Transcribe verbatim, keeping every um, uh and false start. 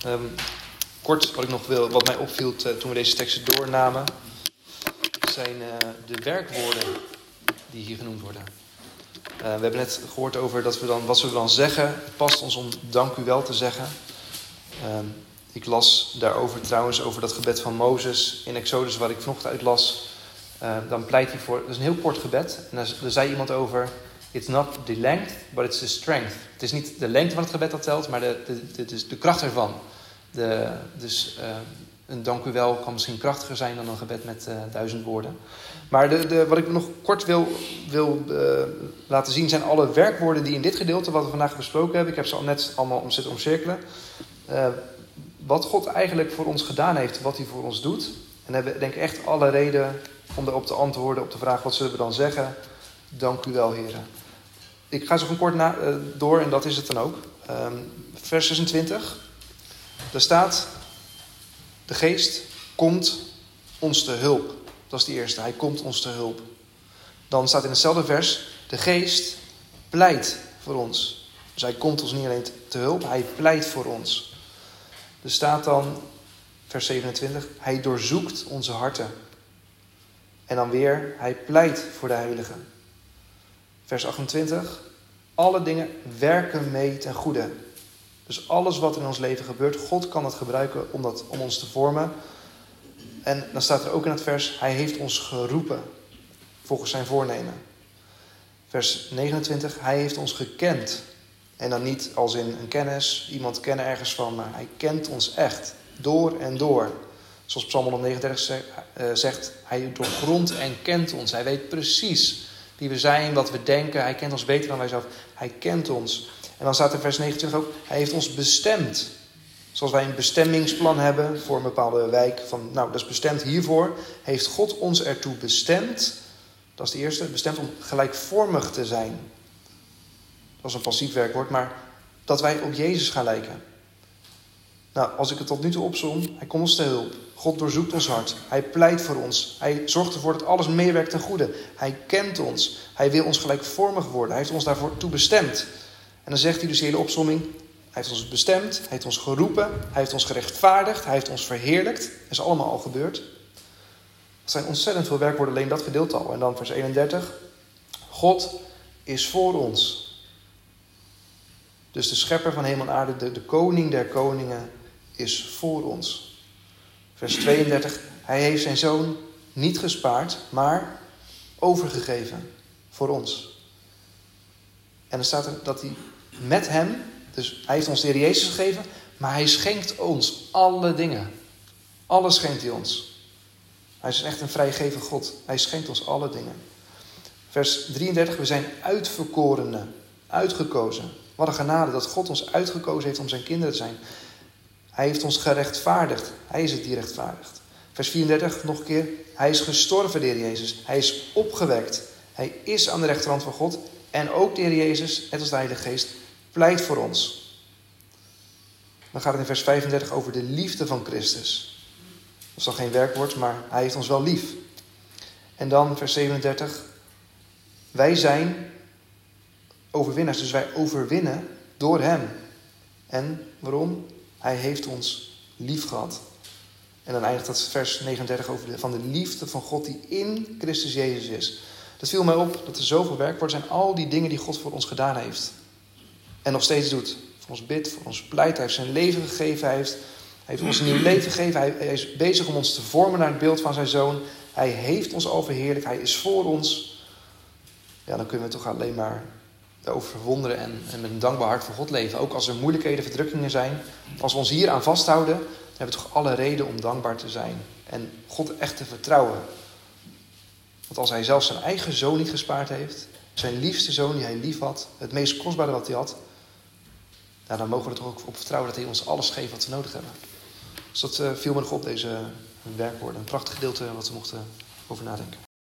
Um, kort wat ik nog wil, wat mij opviel uh, toen we deze teksten doornamen, zijn uh, de werkwoorden die hier genoemd worden. Uh, we hebben net gehoord over dat we dan, wat we dan zeggen. Het past ons om dank u wel te zeggen. Um, ik las daarover trouwens over dat gebed van Mozes in Exodus, waar ik vanochtend uit las. Uh, dan pleit hij voor, dat is een heel kort gebed. En daar, daar zei iemand over, it's not the length, but it's the strength. Het is niet de lengte van het gebed dat telt, maar de, de, de, de, de kracht ervan. De, dus uh, een dank u wel kan misschien krachtiger zijn dan een gebed met uh, duizend woorden. Maar de, de, wat ik nog kort wil, wil uh, laten zien zijn alle werkwoorden die in dit gedeelte wat we vandaag besproken hebben. Ik heb ze al net allemaal om zitten omcirkelen. Uh, wat God eigenlijk voor ons gedaan heeft, wat hij voor ons doet. En we hebben denk ik echt alle reden om daarop te antwoorden op de vraag wat zullen we dan zeggen. Dank u wel, heren. Ik ga zo gewoon kort na, uh, door en dat is het dan ook. Um, vers zesentwintig. Daar staat, de geest komt ons te hulp. Dat is de eerste, hij komt ons te hulp. Dan staat in hetzelfde vers, de geest pleit voor ons. Dus hij komt ons niet alleen te hulp, hij pleit voor ons. Er staat dan, vers zevenentwintig, hij doorzoekt onze harten. En dan weer, hij pleit voor de heiligen. Vers achtentwintig, alle dingen werken mee ten goede. Dus alles wat in ons leven gebeurt, God kan het gebruiken om, dat, om ons te vormen. En dan staat er ook in het vers, hij heeft ons geroepen volgens zijn voornemen. Vers negenentwintig, hij heeft ons gekend. En dan niet als in een kennis, iemand kennen ergens van, maar hij kent ons echt, door en door. Zoals Psalm honderdnegenendertig zegt, hij doorgrondt en kent ons. Hij weet precies wie we zijn, wat we denken. Hij kent ons beter dan wij zelf. Hij kent ons. En dan staat er in vers negenentwintig ook, hij heeft ons bestemd. Zoals wij een bestemmingsplan hebben voor een bepaalde wijk. Van, nou, dat is bestemd hiervoor. Heeft God ons ertoe bestemd. Dat is de eerste. Bestemd om gelijkvormig te zijn. Dat is een passief werkwoord. Maar dat wij op Jezus gaan lijken. Nou, als ik het tot nu toe opsom. Hij komt ons te hulp. God doorzoekt ons hart. Hij pleit voor ons. Hij zorgt ervoor dat alles meewerkt ten goede. Hij kent ons. Hij wil ons gelijkvormig worden. Hij heeft ons daarvoor toe bestemd. En dan zegt hij dus de hele opsomming. Hij heeft ons bestemd, hij heeft ons geroepen, hij heeft ons gerechtvaardigd, hij heeft ons verheerlijkt. Dat is allemaal al gebeurd. Dat zijn ontzettend veel werkwoorden, alleen dat gedeelte al. En dan vers eenendertig. God is voor ons. Dus de schepper van hemel en aarde, de, de koning der koningen, is voor ons. Vers tweeëndertig. Hij heeft zijn zoon niet gespaard, maar overgegeven voor ons. En dan staat er dat hij met hem, dus hij heeft ons de Heer Jezus gegeven, maar hij schenkt ons alle dingen. Alles schenkt hij ons. Hij is echt een vrijgevig God. Hij schenkt ons alle dingen. Vers drieëndertig, we zijn uitverkorenen, uitgekozen. Wat een genade dat God ons uitgekozen heeft om zijn kinderen te zijn. Hij heeft ons gerechtvaardigd. Hij is het die rechtvaardigt. Vers vierendertig, nog een keer. Hij is gestorven, de Heer Jezus. Hij is opgewekt. Hij is aan de rechterhand van God. En ook de Heer Jezus, net als de Heilige Geest, pleit voor ons. Dan gaat het in vers vijfendertig over de liefde van Christus. Dat is dan geen werkwoord, maar hij heeft ons wel lief. En dan vers zevenendertig. Wij zijn overwinnaars, dus wij overwinnen door hem. En waarom? Hij heeft ons lief gehad. En dan eindigt dat vers negenendertig over de, van de liefde van God die in Christus Jezus is. Dat viel mij op, dat er zoveel werkwoorden zijn. Al die dingen die God voor ons gedaan heeft. En nog steeds doet. Voor ons bidt, voor ons pleit. Hij heeft zijn leven gegeven. Hij heeft, hij heeft ons een nieuw leven gegeven. Hij, hij is bezig om ons te vormen naar het beeld van zijn zoon. Hij heeft ons overheerlijkt. Hij is voor ons. Ja, dan kunnen we toch alleen maar daarover verwonderen en, en met een dankbaar hart voor God leven. Ook als er moeilijkheden, verdrukkingen zijn. Als we ons hier aan vasthouden, dan hebben we toch alle reden om dankbaar te zijn. En God echt te vertrouwen. Want als hij zelf zijn eigen zoon niet gespaard heeft, zijn liefste zoon die hij lief had, het meest kostbare wat hij had, nou, dan mogen we er toch ook op vertrouwen dat hij ons alles geeft wat we nodig hebben. Dus dat uh, viel me nog op, deze werkwoorden. Een prachtig gedeelte wat we mochten over nadenken.